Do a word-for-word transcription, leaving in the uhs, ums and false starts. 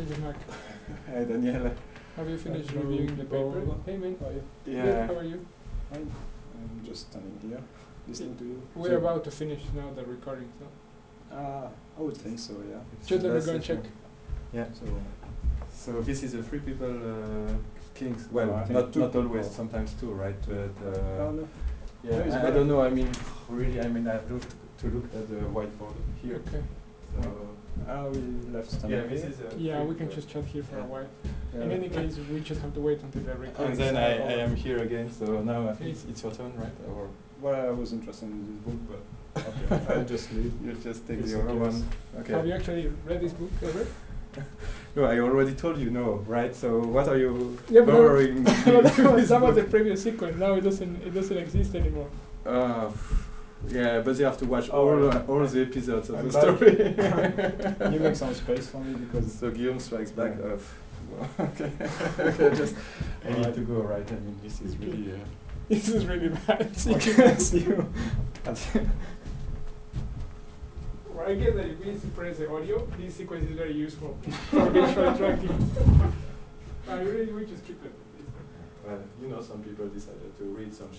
This is Mark. Hi Daniele. Have you finished Hello, reviewing the people. paper? Hey man. How are you? Good, Yeah. how are you? Fine. I'm just standing here, listening to you. We're So- about to finish now the recording, so Ah, I would think so. Yeah. just let me That's go and it. check. Yeah. So So this is a three people uh, kings. Well, No, I think not two not always. people. Sometimes two, right? But no, uh, no. yeah, No, it's I, I better. don't know. I mean, really, I mean, I have looked to look at the whiteboard here. Okay. So Ah, we left standing yeah, this here. is. A Yeah, three we can people. just chat here for a Yeah. while. Yeah. In any case, we just have to wait until the recording. And then I, starts I over. am here again. So now I think Hey. it's, it's your turn, right? Or Well, I was interested in this book, but okay, I'll just leave. you just take Yes, the other okay. one. Okay. Have you actually read this book ever? No, I already told you no, right? So what are you Yeah, but borrowing? that was, that was, that was the previous sequence. Now it doesn't it doesn't exist anymore. Uh, yeah, but you have to watch Oh, all yeah. uh, all the episodes of I'm the back. story. You make some space for me because So Guillaume strikes back. Yeah. Uh, okay, okay, just I need Alright. to go. Right, I mean this is really. Uh, This is really bad. Okay, see you. Well, I guess that if we suppress the audio, this sequence is very useful for visual tracking. I really we just keep it. well, you know, some people decided to read some